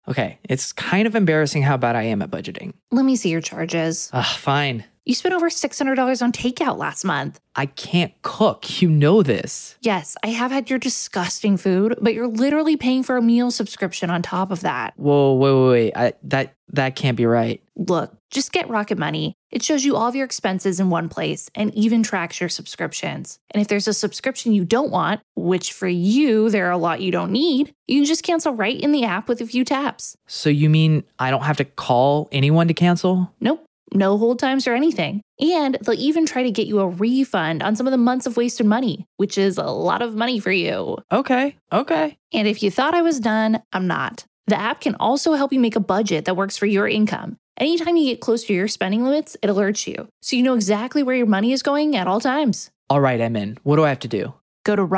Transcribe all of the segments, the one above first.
Okay, it's kind of embarrassing how bad I am at budgeting. Let me see your charges. Fine. You spent over $600 on takeout last month. I can't cook. You know this. Yes, I have had your disgusting food, but you're literally paying for a meal subscription on top of that. Whoa, wait. That can't be right. Look, just get Rocket Money. It shows you all of your expenses in one place and even tracks your subscriptions. And if there's a subscription you don't want, which for you, there are a lot you don't need, you can just cancel right in the app with a few taps. So you mean I don't have to call anyone to cancel? Nope. No hold times or anything. And they'll even try to get you a refund on some of the months of wasted money, which is a lot of money for you. Okay. And if you thought I was done, I'm not. The app can also help you make a budget that works for your income. Anytime you get close to your spending limits, it alerts you, so you know exactly where your money is going at all times. All right, I'm in. What do I have to do? Go to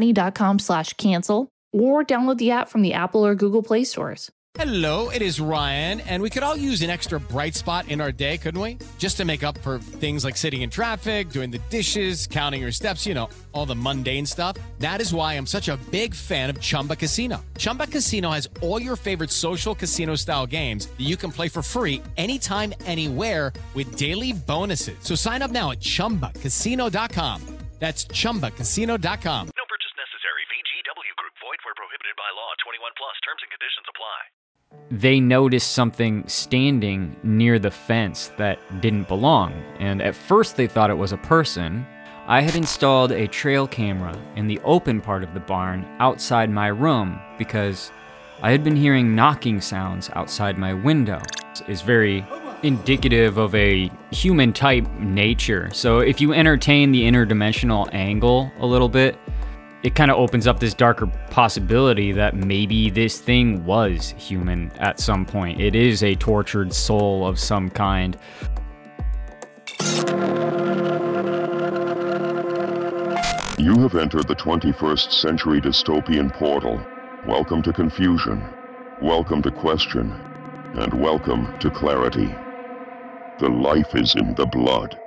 rocketmoney.com/cancel or download the app from the Apple or Google Play stores. Hello, it is Ryan, and we could all use an extra bright spot in our day, couldn't we? Just to make up for things like sitting in traffic, doing the dishes, counting your steps, all the mundane stuff. That is why I'm such a big fan of Chumba Casino. Chumba Casino has all your favorite social casino-style games that you can play for free anytime, anywhere with daily bonuses. So sign up now at ChumbaCasino.com. That's ChumbaCasino.com. No purchase necessary. VGW Group. Void where prohibited by law. 21 plus. Terms and conditions apply. They noticed something standing near the fence that didn't belong, and at first they thought it was a person. I had installed a trail camera in the open part of the barn outside my room because I had been hearing knocking sounds outside my window. It's very indicative of a human-type nature. So if you entertain the interdimensional angle a little bit, it kind of opens up this darker possibility that maybe this thing was human at some point. It is a tortured soul of some kind. You have entered the 21st century dystopian portal. Welcome to confusion. Welcome to question. And welcome to clarity. The life is in the blood.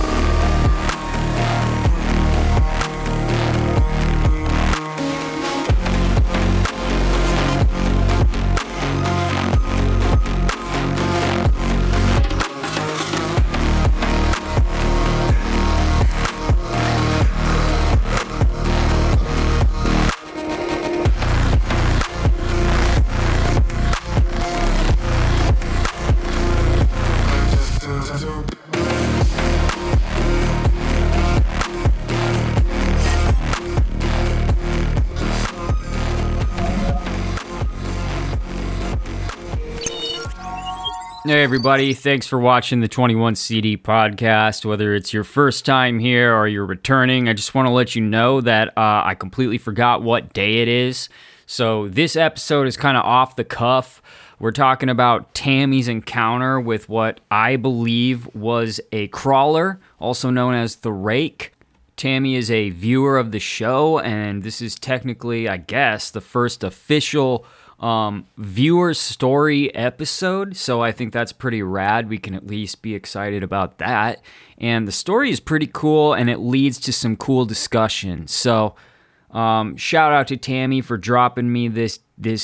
Hey everybody, thanks for watching the 21CD podcast. Whether it's your first time here or you're returning, I just want to let you know that I completely forgot what day it is. So this episode is kind of off the cuff. We're talking about Tammy's encounter with what I believe was a crawler, also known as the Rake. Tammy is a viewer of the show, and this is technically, I guess, the first official viewer story episode, so I think that's pretty rad. We can at least be excited about that, and the story is pretty cool, and it leads to some cool discussion. So shout out to Tammy for dropping me this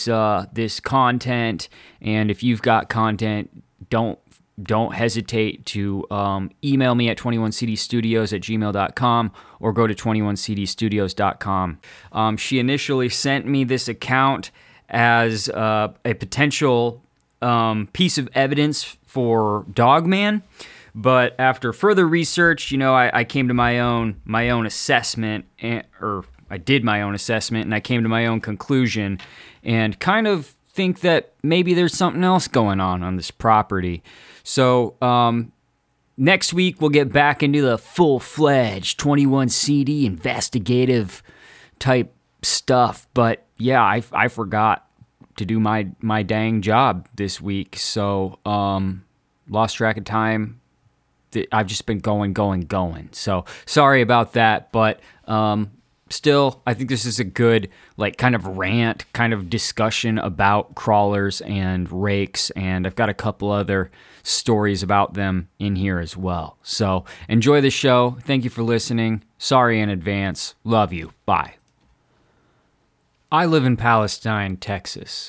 content, and if you've got content, don't hesitate to email me at 21cdstudios@gmail.com or go to 21cdstudios.com. She initially sent me this account as a potential piece of evidence for Dogman, but after further research, I came to my own assessment, or I did my own assessment, and I came to my own conclusion, and kind of think that maybe there's something else going on this property. So next week we'll get back into the full-fledged 21CD investigative type stuff, but yeah, I forgot to do my dang job this week, so lost track of time. I've just been going. So sorry about that, but still, I think this is a good kind of rant, kind of discussion about crawlers and rakes, and I've got a couple other stories about them in here as well. So enjoy the show. Thank you for listening. Sorry in advance. Love you. Bye. I live in Palestine, Texas.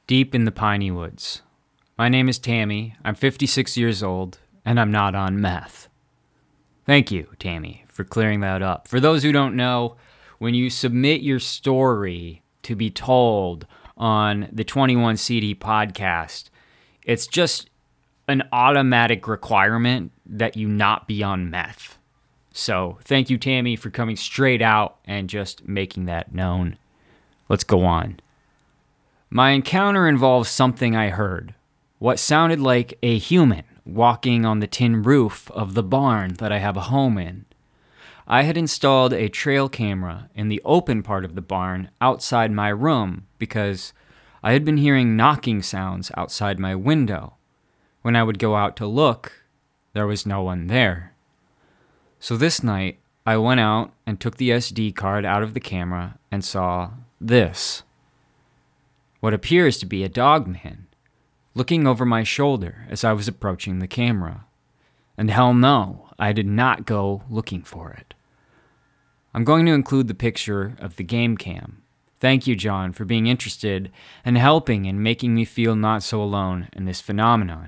deep in the piney woods. My name is Tammy, I'm 56 years old, and I'm not on meth. Thank you, Tammy, for clearing that up. For those who don't know, when you submit your story to be told on the 21 CD podcast, it's just an automatic requirement that you not be on meth. So thank you, Tammy, for coming straight out and just making that known. Let's go on. My encounter involves something I heard. What sounded like a human walking on the tin roof of the barn that I have a home in. I had installed a trail camera in the open part of the barn outside my room because I had been hearing knocking sounds outside my window. When I would go out to look, there was no one there. So this night, I went out and took the SD card out of the camera and saw this. What appears to be a dog man looking over my shoulder as I was approaching the camera. And hell no, I did not go looking for it. I'm going to include the picture of the game cam. Thank you, John, for being interested and helping and making me feel not so alone in this phenomenon.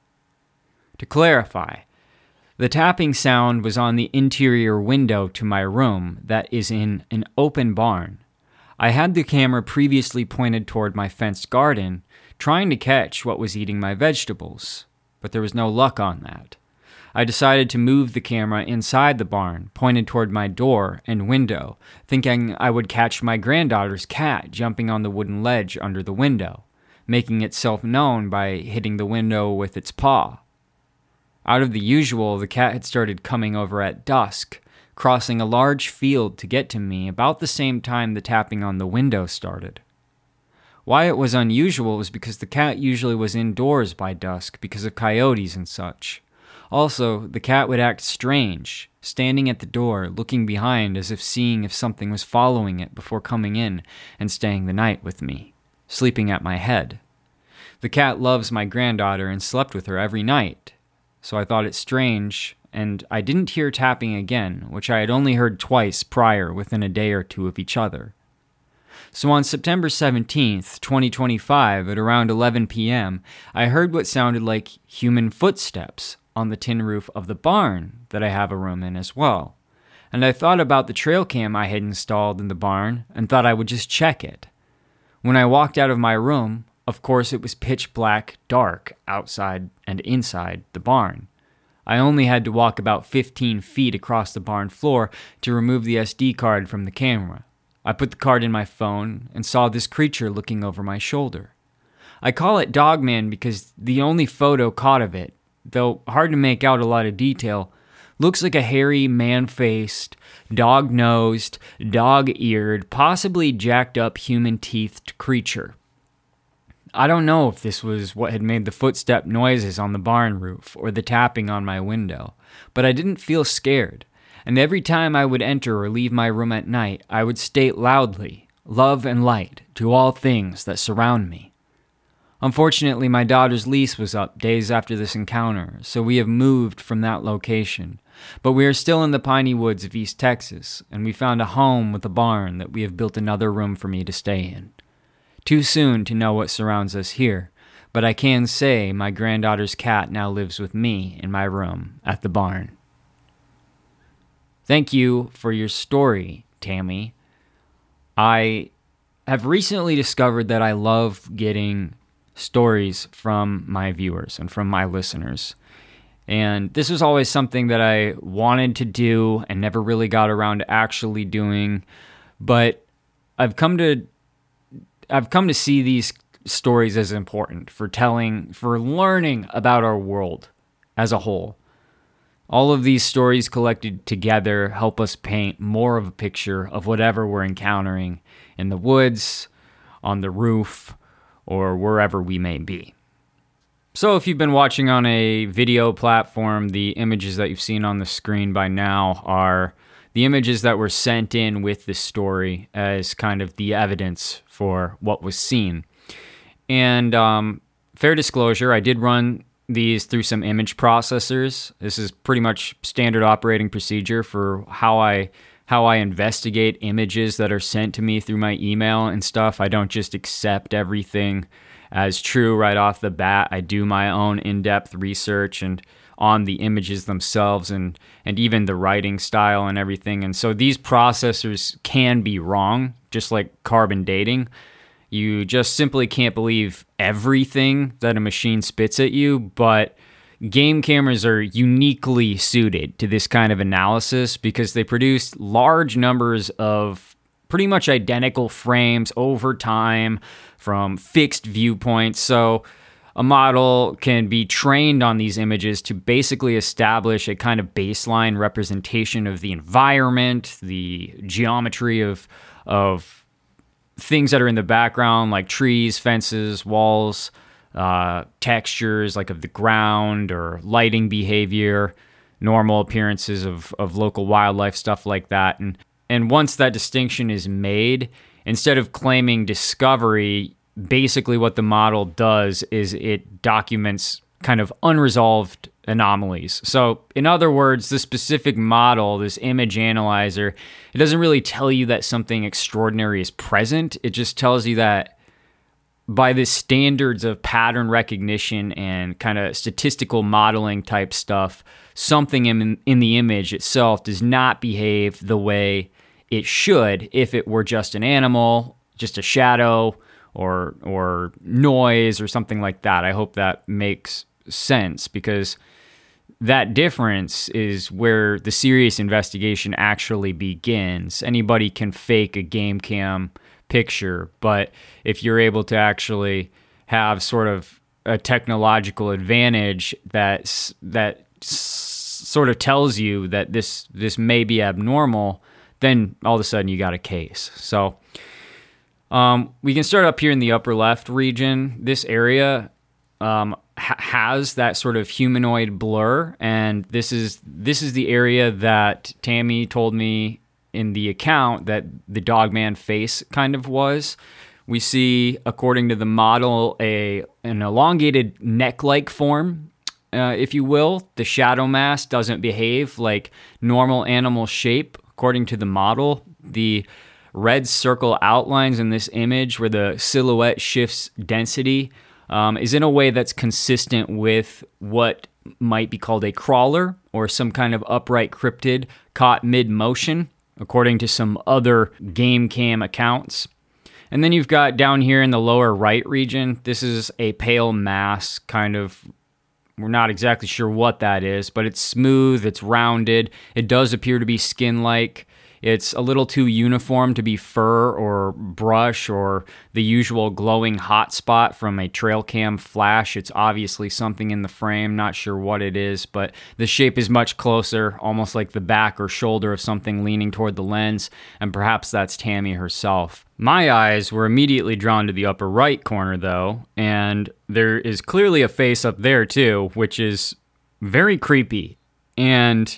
To clarify, the tapping sound was on the interior window to my room that is in an open barn. I had the camera previously pointed toward my fenced garden, trying to catch what was eating my vegetables, but there was no luck on that. I decided to move the camera inside the barn, pointed toward my door and window, thinking I would catch my granddaughter's cat jumping on the wooden ledge under the window, making itself known by hitting the window with its paw. Out of the usual, the cat had started coming over at dusk, crossing a large field to get to me about the same time the tapping on the window started. Why it was unusual was because the cat usually was indoors by dusk because of coyotes and such. Also, the cat would act strange, standing at the door, looking behind as if seeing if something was following it before coming in and staying the night with me, sleeping at my head. The cat loves my granddaughter and slept with her every night, so I thought it strange, and I didn't hear tapping again, which I had only heard twice prior within a day or two of each other. So on September 17th, 2025, at around 11 p.m., I heard what sounded like human footsteps on the tin roof of the barn that I have a room in as well. And I thought about the trail cam I had installed in the barn and thought I would just check it. When I walked out of my room, of course it was pitch black dark outside and inside the barn. I only had to walk about 15 feet across the barn floor to remove the SD card from the camera. I put the card in my phone and saw this creature looking over my shoulder. I call it Dogman because the only photo caught of it, though hard to make out a lot of detail, looks like a hairy, man-faced, dog-nosed, dog-eared, possibly jacked-up human-teethed creature. I don't know if this was what had made the footstep noises on the barn roof or the tapping on my window, but I didn't feel scared. And every time I would enter or leave my room at night, I would state loudly, "Love and light to all things that surround me." Unfortunately, my daughter's lease was up days after this encounter, so we have moved from that location. But we are still in the piney woods of East Texas, and we found a home with a barn that we have built another room for me to stay in. Too soon to know what surrounds us here, but I can say my granddaughter's cat now lives with me in my room at the barn. Thank you for your story, Tammy. I have recently discovered that I love getting stories from my viewers and from my listeners. And this was always something that I wanted to do and never really got around to actually doing. But I've come to see these stories as important for learning about our world as a whole. All of these stories collected together help us paint more of a picture of whatever we're encountering in the woods, on the roof, or wherever we may be. So if you've been watching on a video platform, the images that you've seen on the screen by now are the images that were sent in with this story as kind of the evidence for what was seen. And fair disclosure, I did run these through some image processors. This is pretty much standard operating procedure for how I investigate images that are sent to me through my email and stuff. I don't just accept everything as true right off the bat. I do my own in-depth research and on the images themselves and even the writing style and everything. And so these processors can be wrong, just like carbon dating. You just simply can't believe everything that a machine spits at you, but game cameras are uniquely suited to this kind of analysis because they produce large numbers of pretty much identical frames over time from fixed viewpoints. So a model can be trained on these images to basically establish a kind of baseline representation of the environment, the geometry of things that are in the background, like trees, fences, walls, textures like of the ground or lighting behavior, normal appearances of local wildlife, stuff like that. And once that distinction is made, instead of claiming discovery, basically what the model does is it documents kind of unresolved anomalies. So in other words, the specific model, this image analyzer, it doesn't really tell you that something extraordinary is present. It just tells you that by the standards of pattern recognition and kind of statistical modeling type stuff, something in the image itself does not behave the way it should if it were just an animal, just a shadow, or noise or something like that. I hope that makes sense, because that difference is where the serious investigation actually begins. Anybody can fake a game cam picture, but if you're able to actually have sort of a technological advantage that sort of tells you that this may be abnormal, then all of a sudden you got a case. So we can start up here in the upper left region. This area has that sort of humanoid blur, and this is the area that Tammy told me in the account that the Dogman face kind of was. We see, according to the model, an elongated neck-like form, if you will. The shadow mask doesn't behave like normal animal shape, according to the model. The red circle outlines in this image where the silhouette shifts density is in a way that's consistent with what might be called a crawler or some kind of upright cryptid caught mid-motion, according to some other game cam accounts. And then you've got down here in the lower right region, this is a pale mass, kind of, we're not exactly sure what that is, but it's smooth, it's rounded, it does appear to be skin-like. It's a little too uniform to be fur or brush or the usual glowing hot spot from a trail cam flash. It's obviously something in the frame, not sure what it is, but the shape is much closer, almost like the back or shoulder of something leaning toward the lens, and perhaps that's Tammy herself. My eyes were immediately drawn to the upper right corner, though, and there is clearly a face up there, too, which is very creepy. And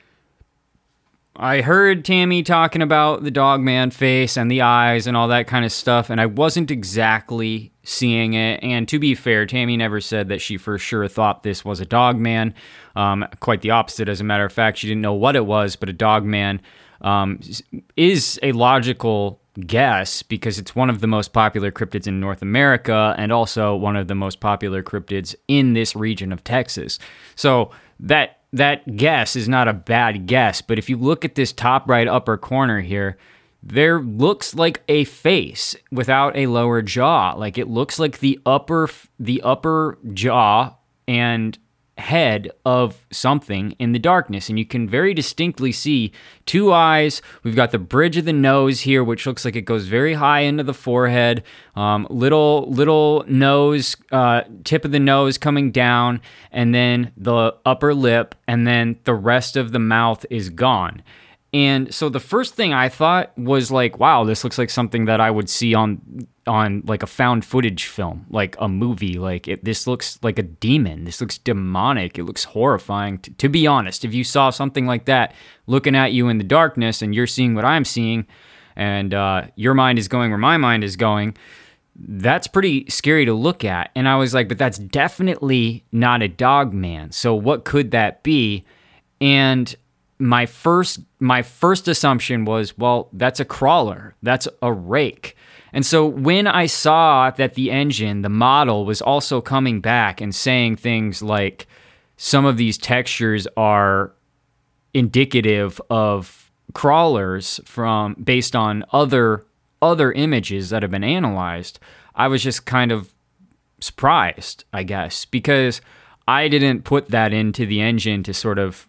I heard Tammy talking about the Dogman face and the eyes and all that kind of stuff, and I wasn't exactly seeing it. And to be fair, Tammy never said that she for sure thought this was a Dogman. Quite the opposite, as a matter of fact. She didn't know what it was, but a Dogman is a logical guess because it's one of the most popular cryptids in North America and also one of the most popular cryptids in this region of Texas. So that guess is not a bad guess, but if you look at this top right upper corner here, there looks like a face without a lower jaw. Like it looks like the upper jaw and head of something in the darkness, and you can very distinctly see two eyes. We've got the bridge of the nose here, which looks like it goes very high into the forehead, little nose, tip of the nose coming down, and then the upper lip, and then the rest of the mouth is gone. And so the first thing I thought was like, wow, this looks like something that I would see on like a found footage film, like a movie. This looks like a demon. This looks demonic. It looks horrifying. To be honest, if you saw something like that looking at you in the darkness and you're seeing what I'm seeing, and your mind is going where my mind is going, that's pretty scary to look at. And I was like, but that's definitely not a Dogman. So what could that be? And my first assumption was, well, that's a crawler. That's a rake. And so when I saw that the engine, the model, was also coming back and saying things like some of these textures are indicative of crawlers based on other images that have been analyzed, I was just kind of surprised, I guess, because I didn't put that into the engine to sort of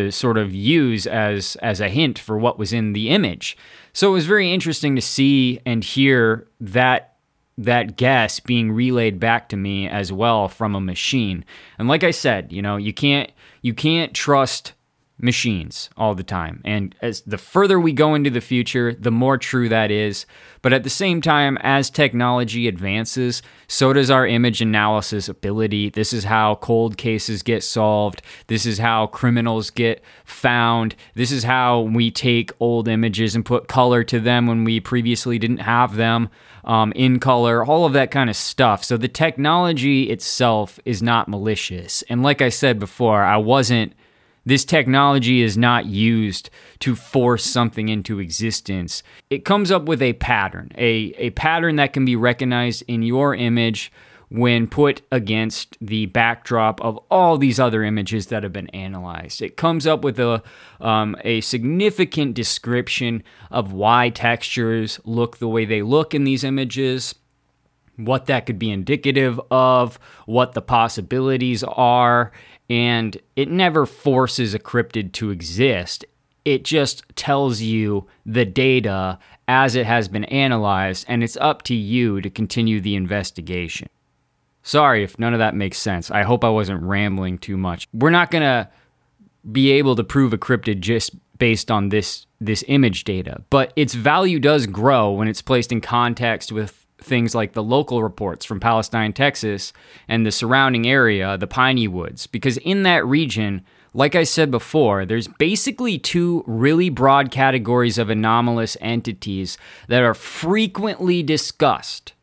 use as a hint for what was in the image. So it was very interesting to see and hear that guess being relayed back to me as well from a machine. And like I said, you can't trust machines all the time. And as the further we go into the future, the more true that is. But at the same time, as technology advances, so does our image analysis ability. This is how cold cases get solved. This is how criminals get found. This is how we take old images and put color to them when we previously didn't have them in color, all of that kind of stuff. So the technology itself is not malicious. And like I said before, this technology is not used to force something into existence. It comes up with a pattern, a pattern that can be recognized in your image when put against the backdrop of all these other images that have been analyzed. It comes up with a significant description of why textures look the way they look in these images, what that could be indicative of, what the possibilities are, and it never forces a cryptid to exist. It just tells you the data as it has been analyzed, and it's up to you to continue the investigation. Sorry if none of that makes sense. I hope I wasn't rambling too much. We're not going to be able to prove a cryptid just based on this image data, but its value does grow when it's placed in context with things like the local reports from Palestine, Texas, and the surrounding area, the Piney Woods, because in that region, like I said before, there's basically two really broad categories of anomalous entities that are frequently discussed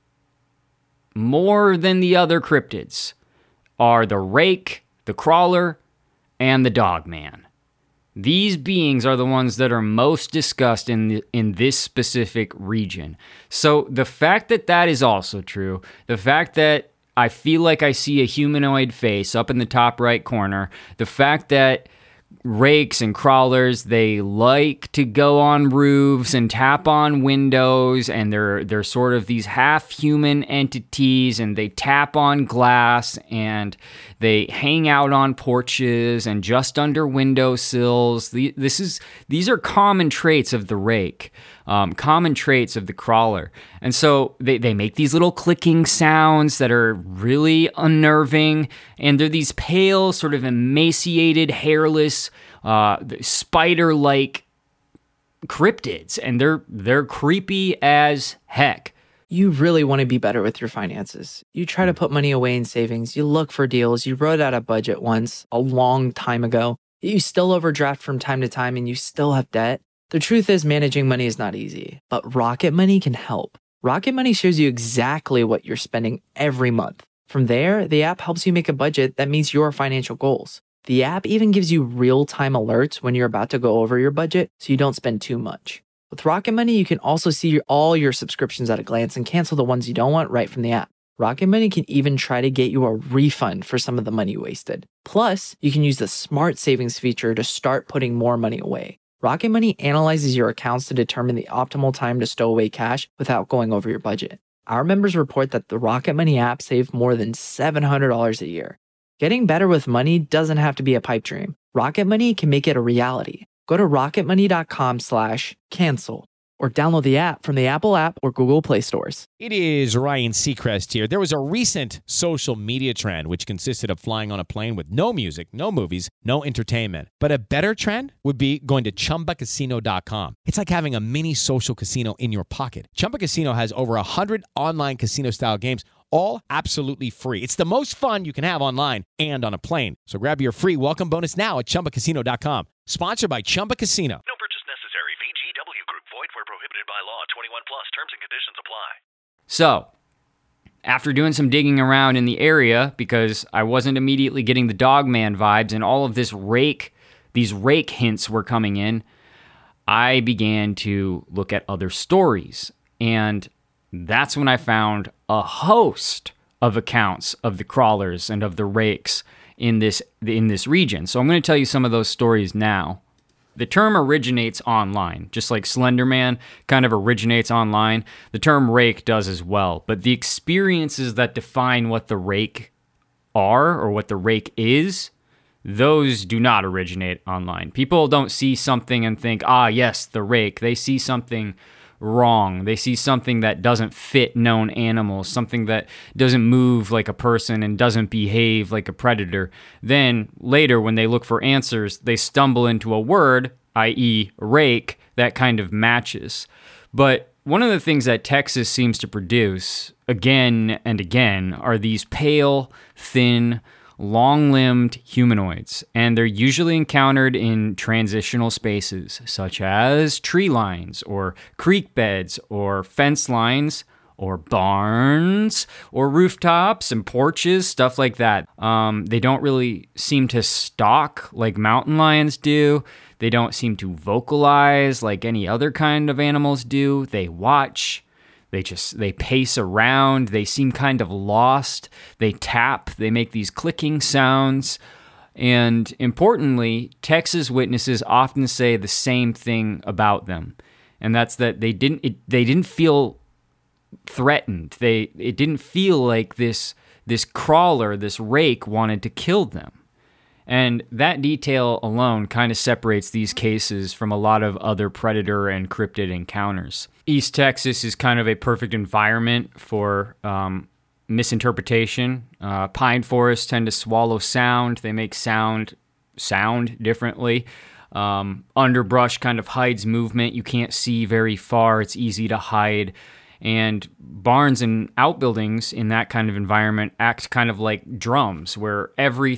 more than the other cryptids, are the rake, the crawler, and the dogman. These beings are the ones that are most discussed in this specific region. So the fact that is also true, the fact that I feel like I see a humanoid face up in the top right corner, the fact that rakes and crawlers, they like to go on roofs and tap on windows, and they're sort of these half-human entities, and they tap on glass, and they hang out on porches and just under windowsills. These are common traits of the rake, common traits of the crawler. And so they make these little clicking sounds that are really unnerving, and they're these pale, sort of emaciated, hairless, spider-like cryptids, and they're creepy as heck. You really want to be better with your finances. You try to put money away in savings. You look for deals. You wrote out a budget once a long time ago. You still overdraft from time to time and you still have debt. The truth is managing money is not easy, but Rocket Money can help. Rocket Money shows you exactly what you're spending every month. From there, the app helps you make a budget that meets your financial goals. The app even gives you real-time alerts when you're about to go over your budget so you don't spend too much. With Rocket Money, you can also see all your subscriptions at a glance and cancel the ones you don't want right from the app. Rocket Money can even try to get you a refund for some of the money wasted. Plus, you can use the Smart Savings feature to start putting more money away. Rocket Money analyzes your accounts to determine the optimal time to stow away cash without going over your budget. Our members report that the Rocket Money app saved more than $700 a year. Getting better with money doesn't have to be a pipe dream. Rocket Money can make it a reality. Go to rocketmoney.com/cancel or download the app from the Apple app or Google Play stores. It is Ryan Seacrest here. There was a recent social media trend which consisted of flying on a plane with no music, no movies, no entertainment. But a better trend would be going to ChumbaCasino.com. It's like having a mini social casino in your pocket. Chumba Casino has over 100 online casino-style games, all absolutely free. It's the most fun you can have online and on a plane. So grab your free welcome bonus now at ChumbaCasino.com. Sponsored by Chumba Casino. No purchase necessary. VGW Group. Void where prohibited by law. 21 plus. Terms and conditions apply. So, after doing some digging around in the area, because I wasn't immediately getting the Dogman vibes and all of these rake hints were coming in, I began to look at other stories. And that's when I found a host of accounts of the crawlers and of the rakes in this region. So I'm going to tell you some of those stories now. The term originates online, just like Slender Man kind of originates online. The term rake does as well, but the experiences that define what the rake are or what the rake is, those do not originate online. People don't see something and think, yes, the rake. They see something wrong. They see something that doesn't fit known animals, something that doesn't move like a person and doesn't behave like a predator. Then later, when they look for answers, they stumble into a word, i.e. rake, that kind of matches. But one of the things that Texas seems to produce again and again are these pale, thin, long-limbed humanoids, and they're usually encountered in transitional spaces such as tree lines or creek beds or fence lines or barns or rooftops and porches, stuff like that. They don't really seem to stalk like mountain lions do. They don't seem to vocalize like any other kind of animals do. They watch. They pace around. They seem kind of lost. They tap. They make these clicking sounds. And importantly, Texas witnesses often say the same thing about them, and that's that they didn't feel threatened. It didn't feel like this crawler, this rake, wanted to kill them. And that detail alone kind of separates these cases from a lot of other predator and cryptid encounters. East Texas is kind of a perfect environment for misinterpretation. Pine forests tend to swallow sound. They make sound differently. Underbrush kind of hides movement. You can't see very far. It's easy to hide. And barns and outbuildings in that kind of environment act kind of like drums, where every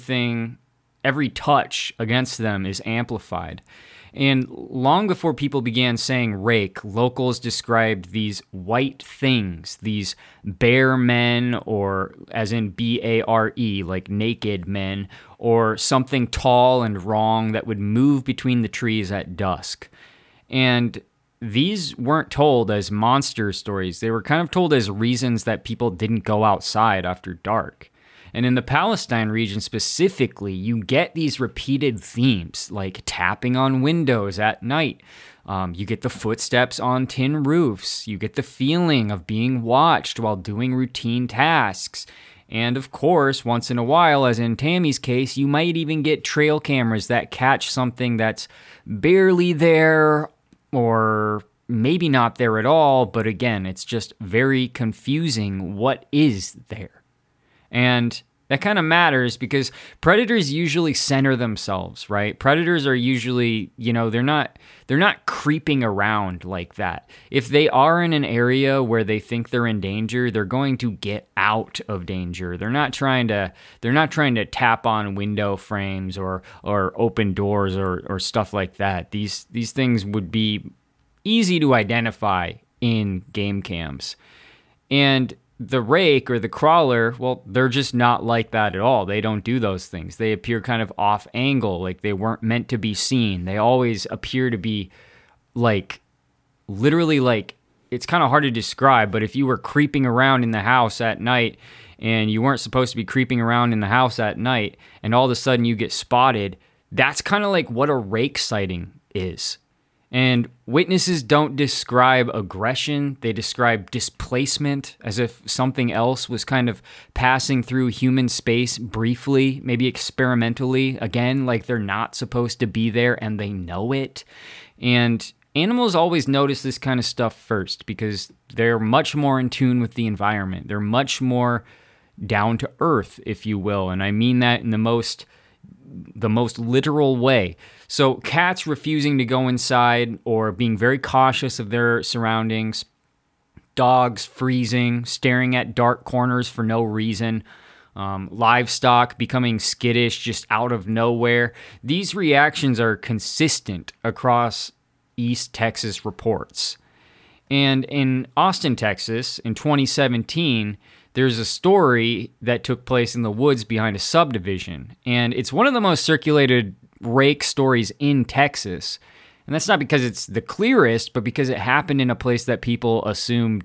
touch against them is amplified. And long before people began saying rake, locals described these white things, these bare men, or as in B-A-R-E, like naked men, or something tall and wrong that would move between the trees at dusk. And these weren't told as monster stories. They were kind of told as reasons that people didn't go outside after dark. And in the Palestine region specifically, you get these repeated themes, like tapping on windows at night. You get the footsteps on tin roofs. You get the feeling of being watched while doing routine tasks. And of course, once in a while, as in Tammy's case, you might even get trail cameras that catch something that's barely there or maybe not there at all. But again, it's just very confusing what is there. And that kind of matters because predators usually center themselves, right? Predators are usually, they're not creeping around like that. If they are in an area where they think they're in danger, they're going to get out of danger. They're not trying to tap on window frames or open doors or stuff like that. These things would be easy to identify in game cams. And the rake or the crawler, well, they're just not like that at all. They don't do those things. They appear kind of off angle, like they weren't meant to be seen. They always appear to be literally it's kind of hard to describe, but if you were creeping around in the house at night and you weren't supposed to be creeping around in the house at night and all of a sudden you get spotted, that's kind of like what a rake sighting is. And witnesses don't describe aggression. They describe displacement, as if something else was kind of passing through human space briefly, maybe experimentally, again, like they're not supposed to be there and they know it. And animals always notice this kind of stuff first because they're much more in tune with the environment. They're much more down to earth, if you will. And I mean that in the most literal way. So cats refusing to go inside or being very cautious of their surroundings, dogs freezing, staring at dark corners for no reason, livestock becoming skittish just out of nowhere. These reactions are consistent across East Texas reports. And in Austin, Texas, in 2017, there's a story that took place in the woods behind a subdivision, and it's one of the most circulated rake stories in Texas. And that's not because it's the clearest, but because it happened in a place that people assumed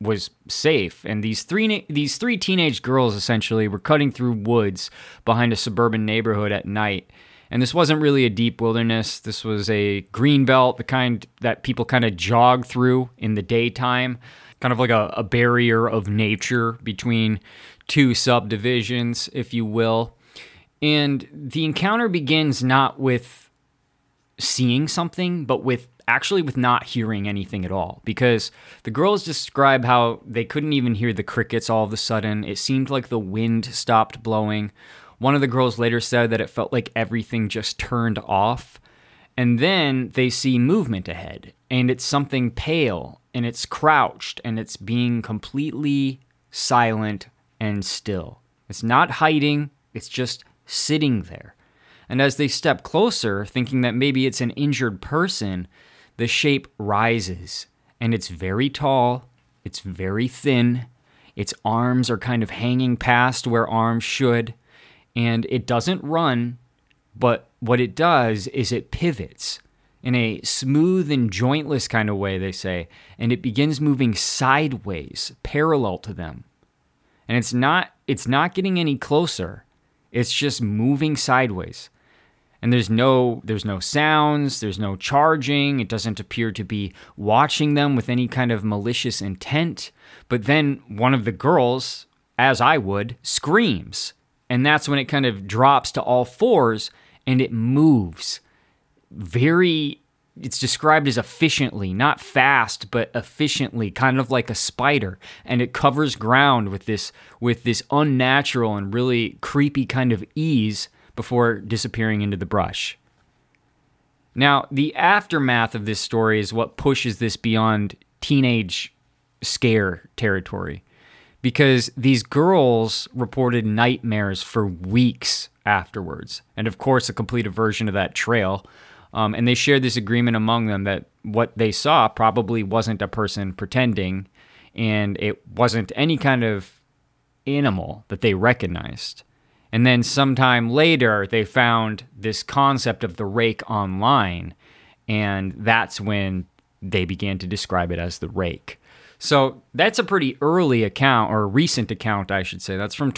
was safe. And these three teenage girls essentially were cutting through woods behind a suburban neighborhood at night. And this wasn't really a deep wilderness. This was a green belt, the kind that people kind of jog through in the daytime, kind of like a barrier of nature between two subdivisions, if you will. And the encounter begins not with seeing something, but with not hearing anything at all, because the girls describe how they couldn't even hear the crickets all of a sudden. It seemed like the wind stopped blowing. One of the girls later said that it felt like everything just turned off. And then they see movement ahead, and it's something pale, and it's crouched, and it's being completely silent and still. It's not hiding, it's just sitting there. And as they step closer, thinking that maybe it's an injured person, the shape rises, and it's very tall, it's very thin, its arms are kind of hanging past where arms should, and it doesn't run, but what it does is it pivots in a smooth and jointless kind of way, they say, and it begins moving sideways, parallel to them. And it's not getting any closer. It's just moving sideways. And there's no sounds, there's no charging. It doesn't appear to be watching them with any kind of malicious intent. But then one of the girls, as I would, screams. And that's when it kind of drops to all fours and it moves. It's described as efficiently, not fast, but efficiently, kind of like a spider. And it covers ground with this unnatural and really creepy kind of ease before disappearing into the brush. Now, the aftermath of this story is what pushes this beyond teenage scare territory, because these girls reported nightmares for weeks afterwards, and of course a completed version of that trail, and they shared this agreement among them that what they saw probably wasn't a person pretending, and it wasn't any kind of animal that they recognized. And then sometime later, they found this concept of the rake online, and that's when they began to describe it as the rake. So that's a pretty early account, or a recent account, I should say. That's from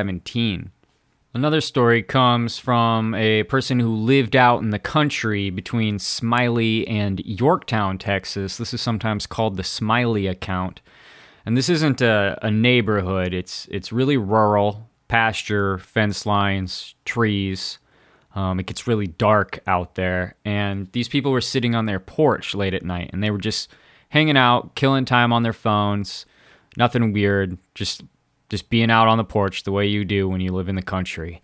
2017. Another story comes from a person who lived out in the country between Smiley and Yorktown, Texas. This is sometimes called the Smiley account. And this isn't a neighborhood. It's really rural, pasture, fence lines, trees. It gets really dark out there. And these people were sitting on their porch late at night, and they were just hanging out, killing time on their phones. Nothing weird, just being out on the porch the way you do when you live in the country.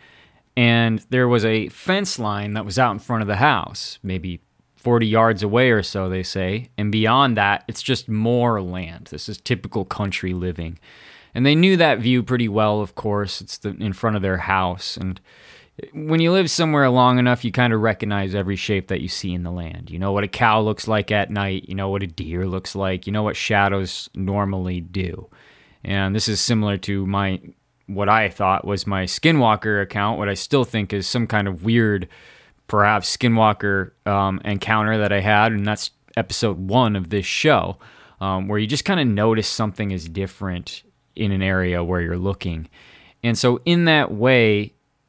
And there was a fence line that was out in front of the house, maybe 40 yards away or so, they say. And beyond that, it's just more land. This is typical country living. And they knew that view pretty well, of course. It's in front of their house. And when you live somewhere long enough, you kind of recognize every shape that you see in the land. You know what a cow looks like at night. You know what a deer looks like. You know what shadows normally do. And this is similar to what I thought was my Skinwalker account, what I still think is some kind of weird, perhaps Skinwalker encounter that I had. And that's episode 1 of this show, where you just kind of notice something is different in an area where you're looking. And so in that way,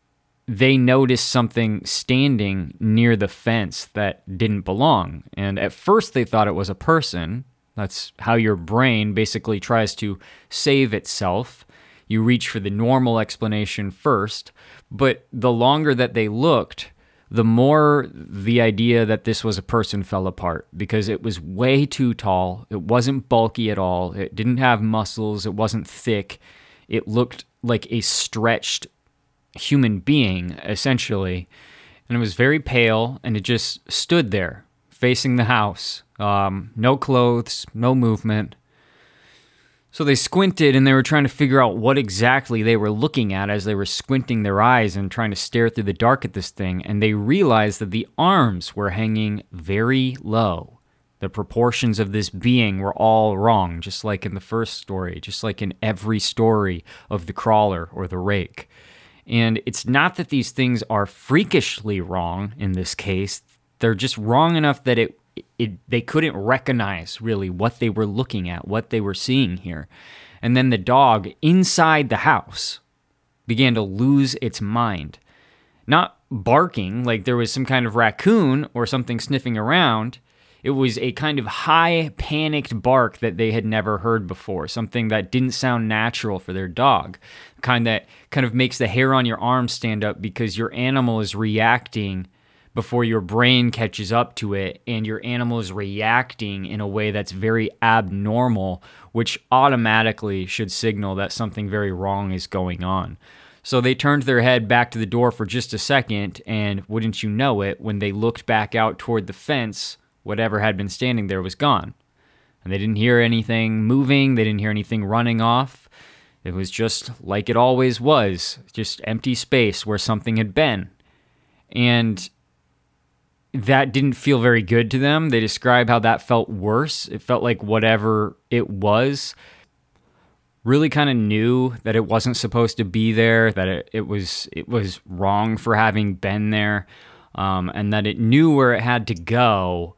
they noticed something standing near the fence that didn't belong. And at first they thought it was a person. That's how your brain basically tries to save itself. You reach for the normal explanation first. But the longer that they looked, the more the idea that this was a person fell apart, because it was way too tall. It wasn't bulky at all. It didn't have muscles. It wasn't thick. It looked like a stretched human being, essentially. And it was very pale, and it just stood there, facing the house. No clothes, no movement. So they squinted, and they were trying to figure out what exactly they were looking at as they were squinting their eyes and trying to stare through the dark at this thing. And they realized that the arms were hanging very low. The proportions of this being were all wrong, just like in the first story, just like in every story of the crawler or the rake. And it's not that these things are freakishly wrong in this case. They're just wrong enough that they couldn't recognize really what they were looking at, what they were seeing here. And then the dog inside the house began to lose its mind. Not barking like there was some kind of raccoon or something sniffing around. It was a kind of high, panicked bark that they had never heard before, something that didn't sound natural for their dog, kind that kind of makes the hair on your arm stand up because your animal is reacting before your brain catches up to it, and your animal is reacting in a way that's very abnormal, which automatically should signal that something very wrong is going on. So they turned their head back to the door for just a second, and wouldn't you know it, when they looked back out toward the fence, whatever had been standing there was gone. And they didn't hear anything moving, they didn't hear anything running off. It was just like it always was, just empty space where something had been. And that didn't feel very good to them. They describe how that felt worse. It felt like whatever it was really kind of knew that it wasn't supposed to be there, that it was wrong for having been there, and that it knew where it had to go,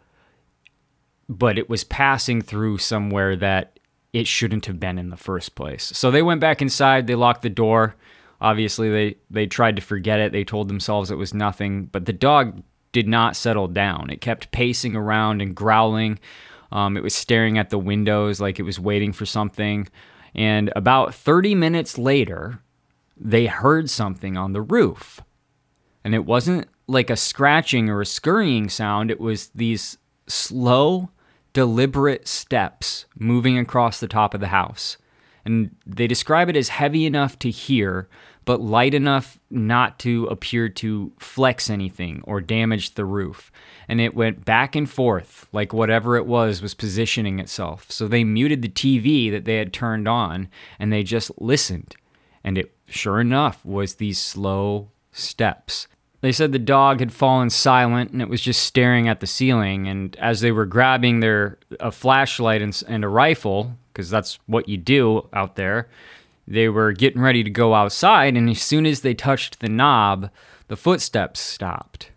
but it was passing through somewhere that it shouldn't have been in the first place. So they went back inside, they locked the door. Obviously, they tried to forget it. They told themselves it was nothing, but the dog did not settle down. It kept pacing around and growling. It was staring at the windows like it was waiting for something. And about 30 minutes later, they heard something on the roof. And it wasn't like a scratching or a scurrying sound. It was these slow, deliberate steps moving across the top of the house. And they describe it as heavy enough to hear, but light enough not to appear to flex anything or damage the roof. And it went back and forth like whatever it was positioning itself. So they muted the TV that they had turned on, and they just listened. And it, sure enough, was these slow steps. They said the dog had fallen silent, and it was just staring at the ceiling. And as they were grabbing a flashlight and a rifle, because that's what you do out there, they were getting ready to go outside, and as soon as they touched the knob, the footsteps stopped.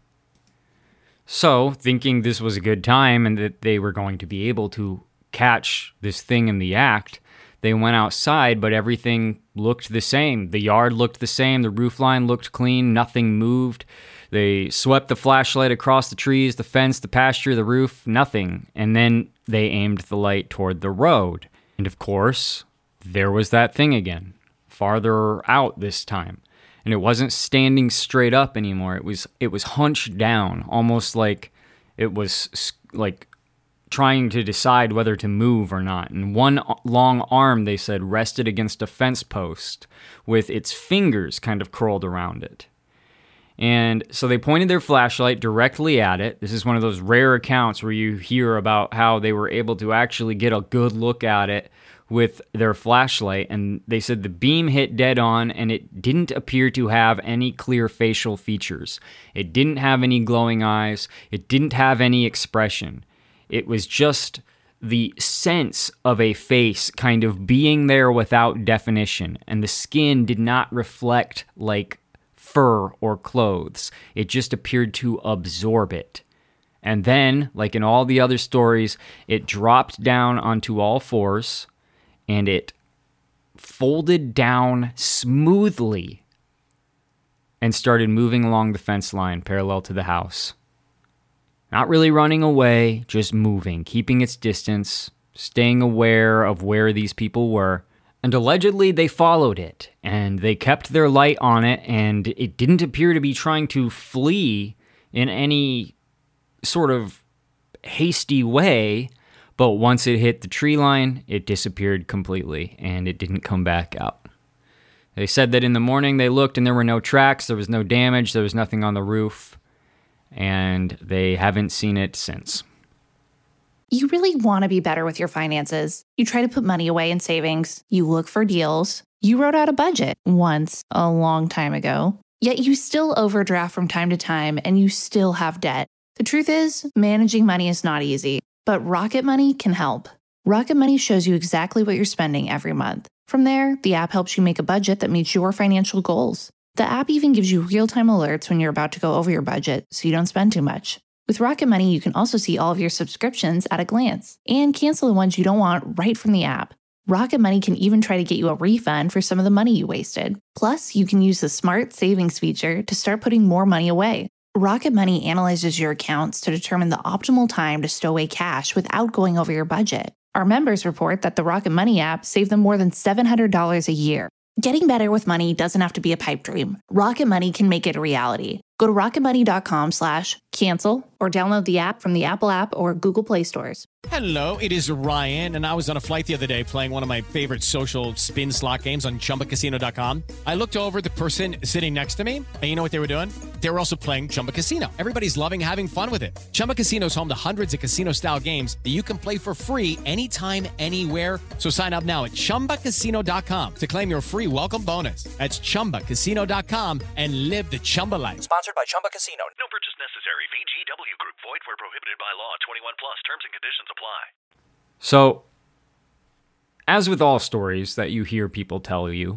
So, thinking this was a good time and that they were going to be able to catch this thing in the act, they went outside, but everything looked the same. The yard looked the same, the roof line looked clean, nothing moved. They swept the flashlight across the trees, the fence, the pasture, the roof, nothing. And then they aimed the light toward the road. And of course, there was that thing again, farther out this time. And it wasn't standing straight up anymore. It was hunched down, almost like it was like trying to decide whether to move or not. And one long arm, they said, rested against a fence post with its fingers kind of curled around it. And so they pointed their flashlight directly at it. This is one of those rare accounts where you hear about how they were able to actually get a good look at it with their flashlight, and they said the beam hit dead on, and it didn't appear to have any clear facial features. It didn't have any glowing eyes. It didn't have any expression. It was just the sense of a face kind of being there without definition, and the skin did not reflect like fur or clothes. It just appeared to absorb it. And then, like in all the other stories, it dropped down onto all fours, and it folded down smoothly and started moving along the fence line parallel to the house. Not really running away, just moving, keeping its distance, staying aware of where these people were. And allegedly they followed it, and they kept their light on it, and it didn't appear to be trying to flee in any sort of hasty way. But once it hit the tree line, it disappeared completely, and it didn't come back out. They said that in the morning they looked and there were no tracks, there was no damage, there was nothing on the roof, and they haven't seen it since. You really want to be better with your finances. You try to put money away in savings. You look for deals. You wrote out a budget once a long time ago, yet you still overdraft from time to time and you still have debt. The truth is, managing money is not easy. But Rocket Money can help. Rocket Money shows you exactly what you're spending every month. From there, the app helps you make a budget that meets your financial goals. The app even gives you real-time alerts when you're about to go over your budget so you don't spend too much. With Rocket Money, you can also see all of your subscriptions at a glance and cancel the ones you don't want right from the app. Rocket Money can even try to get you a refund for some of the money you wasted. Plus, you can use the Smart Savings feature to start putting more money away. Rocket Money analyzes your accounts to determine the optimal time to stow away cash without going over your budget. Our members report that the Rocket Money app saved them more than $700 a year. Getting better with money doesn't have to be a pipe dream. Rocket Money can make it a reality. Go to rocketmoney.com/cancel or download the app from the Apple app or Google Play stores. Hello, it is Ryan, and I was on a flight the other day playing one of my favorite social spin slot games on ChumbaCasino.com. I looked over at the person sitting next to me, and you know what they were doing? They were also playing Chumba Casino. Everybody's loving having fun with it. Chumba Casino is home to hundreds of casino-style games that you can play for free anytime, anywhere. So sign up now at ChumbaCasino.com to claim your free welcome bonus. That's ChumbaCasino.com and live the Chumba life. Sponsored by Chumba Casino. No purchase necessary. VGW Group. Void where prohibited by law. 21 plus. Terms and conditions apply. So, as with all stories that you hear people tell you,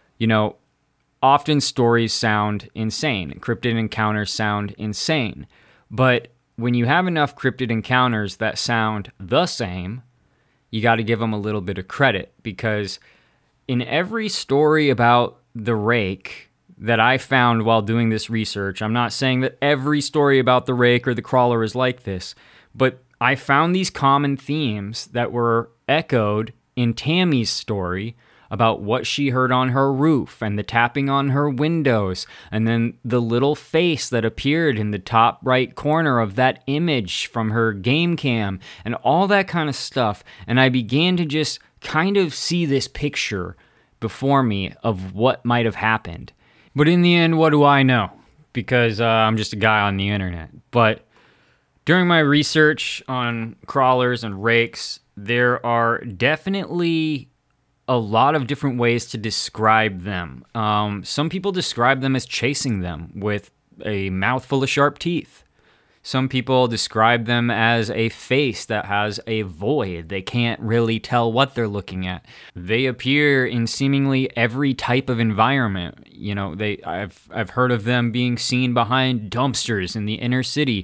often stories sound insane. Cryptid encounters sound insane. But when you have enough cryptid encounters that sound the same, you got to give them a little bit of credit, because in every story about the rake that I found while doing this research, I'm not saying that every story about the rake or the crawler is like this, but I found these common themes that were echoed in Tammy's story about what she heard on her roof and the tapping on her windows, and then the little face that appeared in the top right corner of that image from her game cam and all that kind of stuff. And I began to just kind of see this picture before me of what might have happened. But in the end, what do I know? Because I'm just a guy on the internet. But during my research on crawlers and rakes, there are definitely a lot of different ways to describe them. Some people describe them as chasing them with a mouthful of sharp teeth. Some people describe them as a face that has a void. They can't really tell what they're looking at. They appear in seemingly every type of environment. I've heard of them being seen behind dumpsters in the inner city,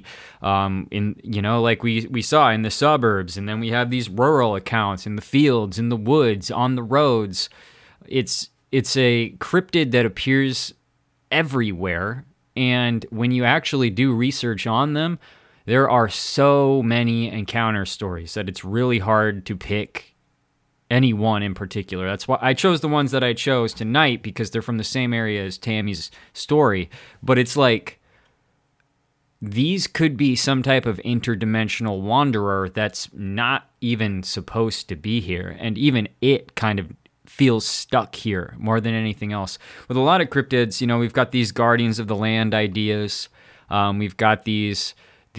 like we saw in the suburbs, and then we have these rural accounts in the fields, in the woods, on the roads. It's a cryptid that appears everywhere. And when you actually do research on them, there are so many encounter stories that it's really hard to pick any one in particular. That's why I chose the ones that I chose tonight, because they're from the same area as Tammy's story. But it's like, these could be some type of interdimensional wanderer that's not even supposed to be here. And even it kind of feels stuck here more than anything else. With a lot of cryptids, we've got these guardians of the land ideas. We've got these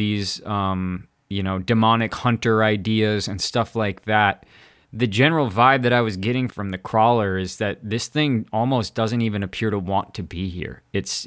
demonic hunter ideas and stuff like that. The general vibe that I was getting from the crawler is that this thing almost doesn't even appear to want to be here. It's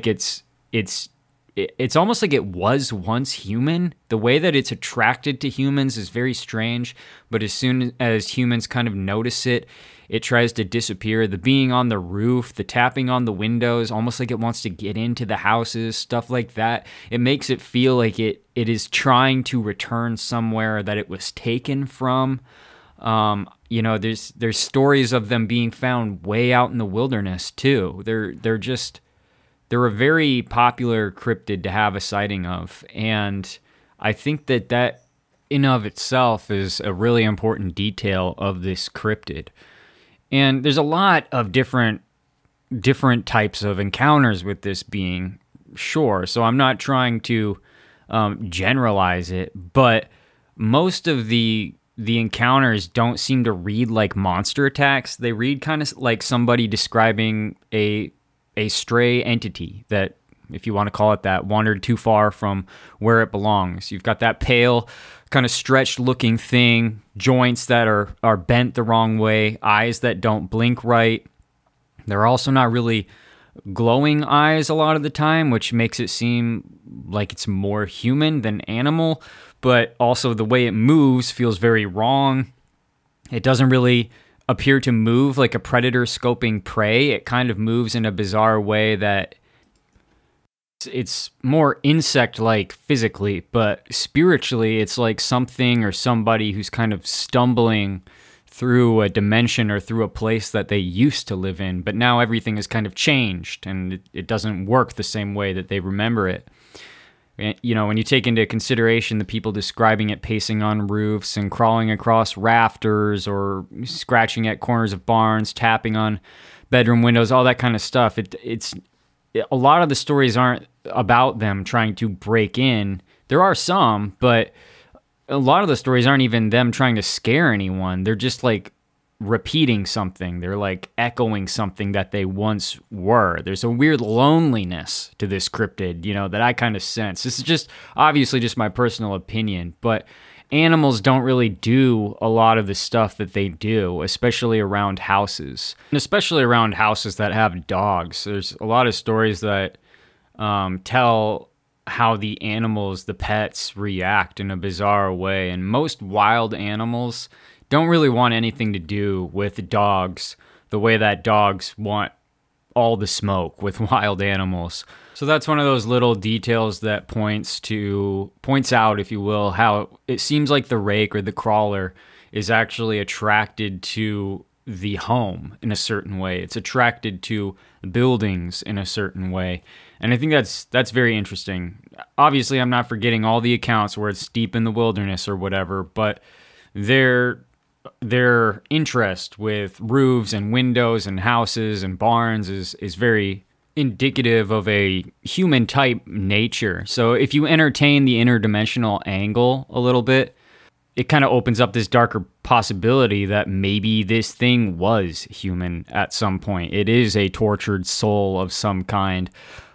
almost like it was once human. The way that it's attracted to humans is very strange, but as soon as humans kind of notice it, it tries to disappear. The being on the roof, the tapping on the windows, almost like it wants to get into the houses, stuff like that. It makes it feel like it is trying to return somewhere that it was taken from. There's stories of them being found way out in the wilderness too. They're a very popular cryptid to have a sighting of, and I think that in of itself is a really important detail of this cryptid. And there's a lot of different types of encounters with this being, sure. So I'm not trying to generalize it, but most of the encounters don't seem to read like monster attacks. They read kind of like somebody describing a stray entity that, if you want to call it that, wandered too far from where it belongs. You've got that pale, kind of stretched looking thing, joints that are bent the wrong way, eyes that don't blink right. They're also not really glowing eyes a lot of the time, which makes it seem like it's more human than animal, but also the way it moves feels very wrong. It doesn't really appear to move like a predator scoping prey. It kind of moves in a bizarre way that It's more insect-like physically, but spiritually, it's like something or somebody who's kind of stumbling through a dimension or through a place that they used to live in, but now everything has kind of changed and it doesn't work the same way that they remember it. You know, when you take into consideration the people describing it pacing on roofs and crawling across rafters or scratching at corners of barns, tapping on bedroom windows, all that kind of stuff, it's a lot of the stories aren't about them trying to break in. There are some, but a lot of the stories aren't even them trying to scare anyone. They're just like repeating something. They're like echoing something that they once were. There's a weird loneliness to this cryptid, you know, that I kind of sense. This is just obviously just my personal opinion, but animals don't really do a lot of the stuff that they do, especially around houses, and especially around houses that have dogs. There's a lot of stories that tell how the animals, the pets, react in a bizarre way. And most wild animals don't really want anything to do with dogs the way that dogs want all the smoke with wild animals. So that's one of those little details that points out, if you will, how it seems like the rake or the crawler is actually attracted to the home in a certain way. It's attracted to buildings in a certain way. And I think that's very interesting. Obviously, I'm not forgetting all the accounts where it's deep in the wilderness or whatever, but their interest with roofs and windows and houses and barns is very indicative of a human type nature. So if you entertain the interdimensional angle a little bit, it kind of opens up this darker possibility that maybe this thing was human at some point. It is a tortured soul of some kind.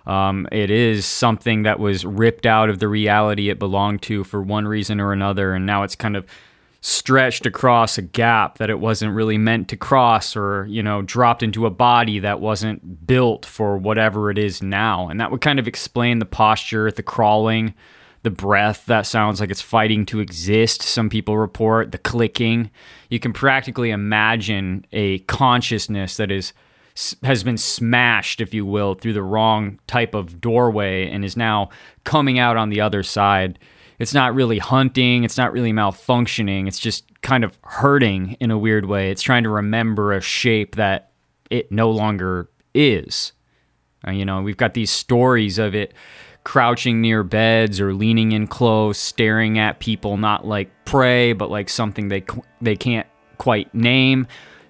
It is something that was ripped out of the reality it belonged to for one reason or another, and now it's kind of stretched across a gap that it wasn't really meant to cross, or, you know, dropped into a body that wasn't built for whatever it is now. And that would kind of explain the posture, the crawling, the breath that sounds like it's fighting to exist, some people report, the clicking. You can practically imagine a consciousness that has been smashed, if you will, through the wrong type of doorway and is now coming out on the other side. It's not really hunting, it's not really malfunctioning, it's just kind of hurting in a weird way. It's trying to remember a shape that it no longer is. You know, we've got these stories of it crouching near beds or leaning in close, staring at people, not like prey, but like something they can't quite name.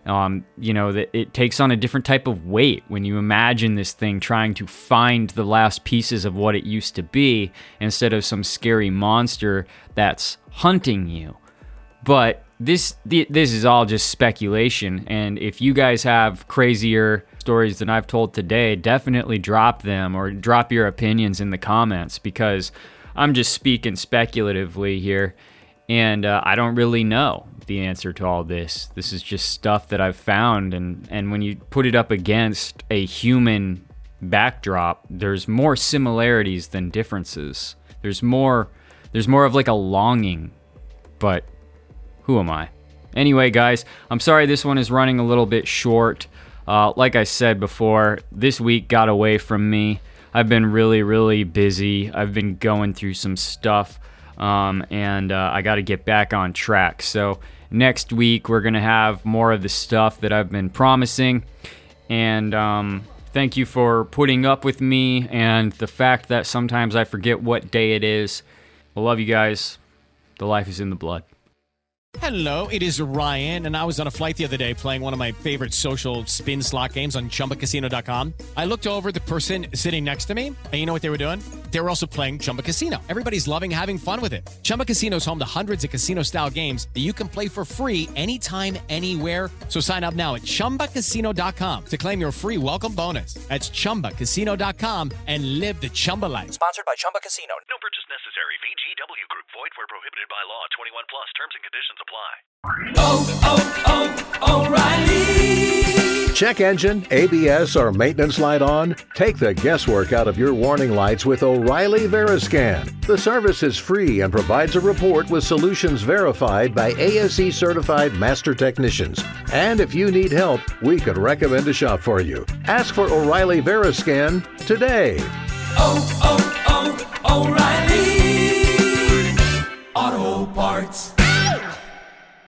You know, that it takes on a different type of weight when you imagine this thing trying to find the last pieces of what it used to be instead of some scary monster that's hunting you. But this is all just speculation, and if you guys have crazier stories than I've told today, definitely drop them or drop your opinions in the comments, because I'm just speaking speculatively here, and I don't really know the answer to all this. This is just stuff that I've found, and when you put it up against a human backdrop, there's more similarities than differences. There's more of like a longing, but who am I? Anyway, guys, I'm sorry this one is running a little bit short. Like I said before, this week got away from me. I've been really, really busy. I've been going through some stuff, and I got to get back on track. So next week, we're going to have more of the stuff that I've been promising. And thank you for putting up with me and the fact that sometimes I forget what day it is. I love you guys. The life is in the blood. Hello, it is Ryan, and I was on a flight the other day playing one of my favorite social spin slot games on ChumbaCasino.com. I looked over at the person sitting next to me, and you know what they were doing? They were also playing Chumba Casino. Everybody's loving having fun with it. Chumba Casino is home to hundreds of casino-style games that you can play for free anytime, anywhere. So sign up now at ChumbaCasino.com to claim your free welcome bonus. That's ChumbaCasino.com and live the Chumba life. Sponsored by Chumba Casino. No purchase necessary. VGW Group. Void where prohibited by law. 21 plus. Terms and conditions apply. O'Reilly. Check engine, ABS, or maintenance light on? Take the guesswork out of your warning lights with O'Reilly Veriscan. The service is free and provides a report with solutions verified by ASE certified master technicians. And if you need help, we could recommend a shop for you. Ask for O'Reilly Veriscan today. Oh, oh, oh, O'Reilly.